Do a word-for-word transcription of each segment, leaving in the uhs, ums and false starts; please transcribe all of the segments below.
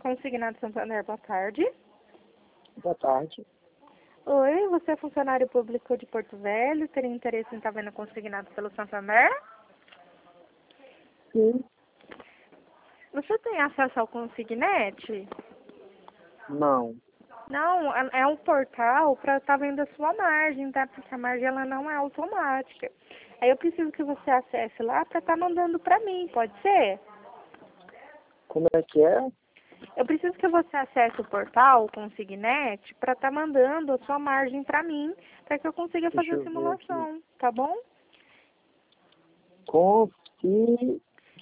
Consignado Santander, boa tarde. Boa tarde. Oi, você é funcionário público de Porto Velho, teria interesse em estar vendo consignado pelo Santander? Sim. Você tem acesso ao Consignet? Não. Não, é é um portal para estar vendo a sua margem, tá? Porque a margem ela não é automática. Aí eu preciso que você acesse lá para estar mandando para mim, pode ser? Como é que é? Eu preciso que você acesse o portal, o Consignet, para estar mandando a sua margem para mim, para que eu consiga Deixa fazer a eu ver aqui. simulação, tá bom? Consignet.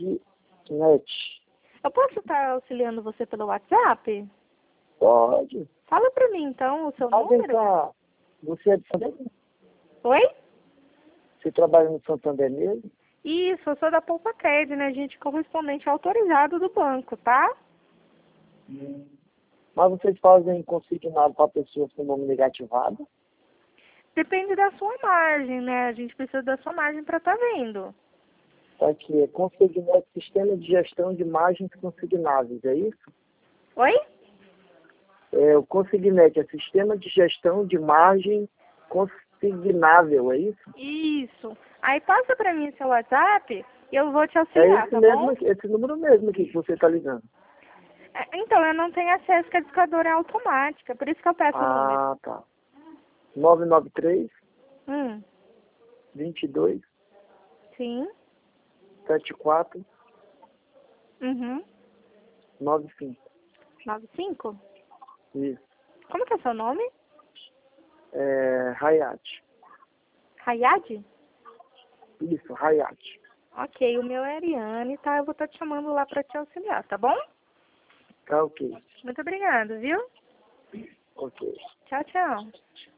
Eu posso estar auxiliando você pelo WhatsApp? Pode. Fala para mim então o seu Ah, vem número. cá. Você é de Santander? Oi? Você trabalha no Santander mesmo? Isso, eu sou da Poupa Cred, né, gente? Correspondente autorizado do banco, tá? Hum. Mas vocês fazem consignado para pessoas com nome negativado? Depende da sua margem, né? A gente precisa da sua margem para estar vendo. Tá aqui, é Consignet, Sistema de Gestão de Margens Consignáveis, é isso? Oi? É, o Consignet é Sistema de Gestão de Margem Consignável, é isso? Isso. Aí passa para mim seu WhatsApp e eu vou te É auxiliar, esse tá mesmo, bom? aqui, esse número mesmo aqui que você está ligando. É, então, eu não tenho acesso que a discadora é automática, por isso que eu peço o número. Ah, tá. nove nove três, Hum, vinte e dois, sim. setenta e quatro, Uhum. noventa e cinco. Nove cinco. Isso. Como que é seu nome? É, Hayat. Hayad? Isso, Hayat. Ok, o meu é Ariane, tá? Eu vou estar te chamando lá para te auxiliar, tá bom? Tá ok. Muito obrigada, viu? Ok. Tchau, tchau.